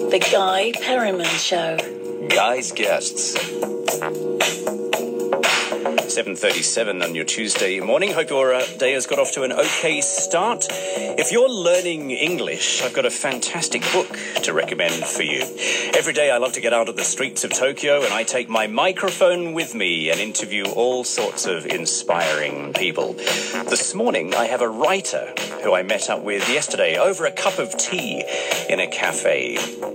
The Guy Perryman Show. Guy's Guests. 7:37 on your Tuesday morning. Hope your day has got off to an okay start. If you're learning English, I've got a fantastic book to recommend for you. Every day I love to get out of the streets of Tokyo and I take my microphone with me and interview all sorts of inspiring people. This morning I have a writer who I met up with yesterday over a cup of tea in a cafe.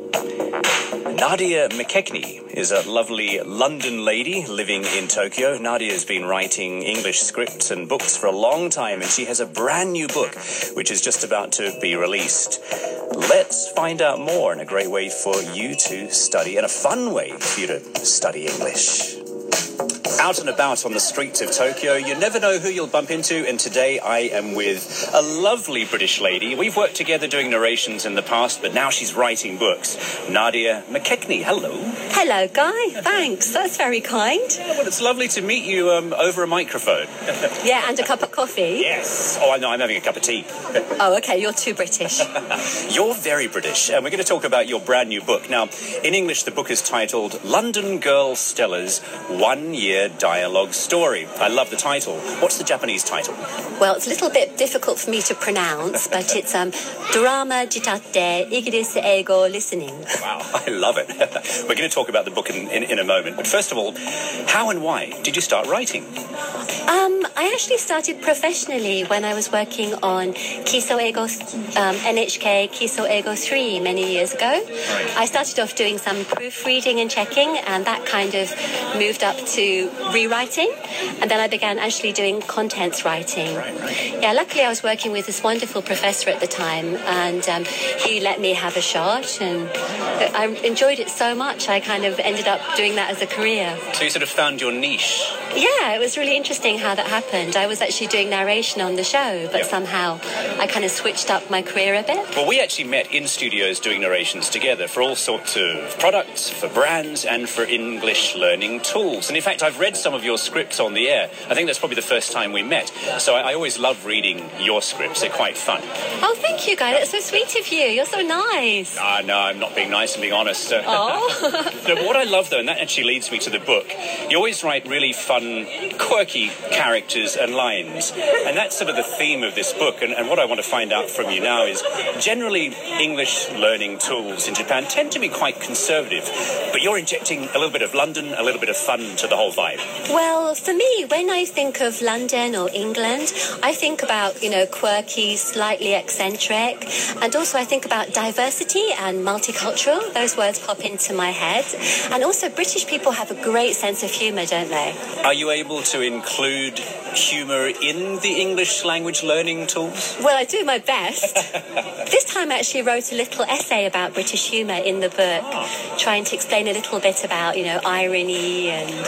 Nadia McKechnie is a lovely London lady living in Tokyo. Nadia has been writing English scripts and books for a long time, and she has a brand new book which is just about to be released. Let's find out more, and a great way for you to study, and a fun way for you to study English. Out and about on the streets of Tokyo, you never know who you'll bump into, and today I am with a lovely British lady. We've worked together doing narrations in the past, but now she's writing books. Nadia McKechnie, hello. Hello, Guy. Thanks. That's very kind. Yeah, well, it's lovely to meet you over a microphone. Yeah, and a cup of coffee. Yes. Oh, I know, I'm having a cup of tea. Oh, okay, you're too British. You're very British, and we're going to talk about your brand new book. Now, in English, the book is titled London Girl Stella's 1 Year Dialogue Story. I love the title. What's the Japanese title? Well, it's a little bit difficult for me to pronounce, but it's Drama Jitatte Igirisu Eigo Listening. Wow, I love it. We're going to talk about the book in a moment. But first of all, how and why did you start writing? I actually started professionally when I was working on Kiso Eigo, NHK Kiso Eigo 3 many years ago. Right. I started off doing some proofreading and checking, and that kind of moved up to rewriting, and then I began actually doing contents writing. Right. Yeah, luckily I was working with this wonderful professor at the time, and he let me have a shot, and I enjoyed it so much I kind of ended up doing that as a career. So you sort of found your niche. Yeah, it was really interesting how that happened. I was actually doing narration on the show, but somehow I kind of switched up my career a bit. Well, we actually met in studios doing narrations together for all sorts of products, for brands, and for English learning tools. And in fact, I've read some of your scripts on the air. I think that's probably the first time we met. So I always love reading your scripts. They're quite fun. Oh, thank you, Guy. That's so sweet of you. You're so nice. No, I'm not being nice, I'm being honest. Oh. No, but what I love, though, and that actually leads me to the book, you always write really fun, quirky characters and lines. And that's sort of the theme of this book. And what I want to find out from you now is generally English learning tools in Japan tend to be quite conservative. But you're injecting a little bit of London, a little bit of fun to the whole vibe. Well, for me, when I think of London or England, I think about, quirky, slightly eccentric. And also I think about diversity and multicultural. Those words pop into my head. And also British people have a great sense of humour, don't they? Are you able to include humour in the English language learning tools? Well, I do my best. This time I actually wrote a little essay about British humour in the book, trying to explain a little bit about, irony and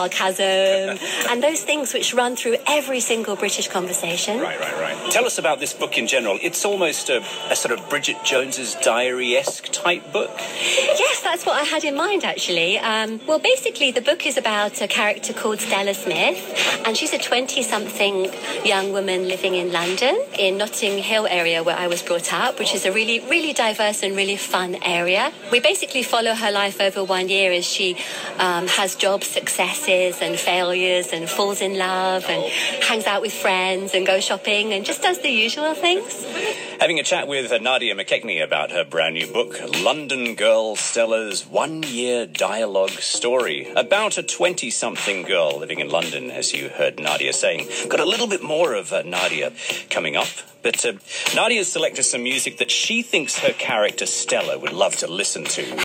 sarcasm and those things which run through every single British conversation. Right. Tell us about this book in general. It's almost a sort of Bridget Jones's Diary-esque type book. Yes, that's what I had in mind, actually. Well, basically, the book is about a character called Stella Smith, and she's a 20-something young woman living in London, in Notting Hill area where I was brought up, which is a really, really diverse and really fun area. We basically follow her life over 1 year as she has job successes and failures and falls in love and hangs out with friends and goes shopping and just does the usual things. Having a chat with Nadia McKechnie about her brand new book, London Girl Stella's 1 Year Dialogue Story, about a 20-something girl living in London, as you heard Nadia saying. Got a little bit more of Nadia coming up, but Nadia's selected some music that she thinks her character Stella would love to listen to.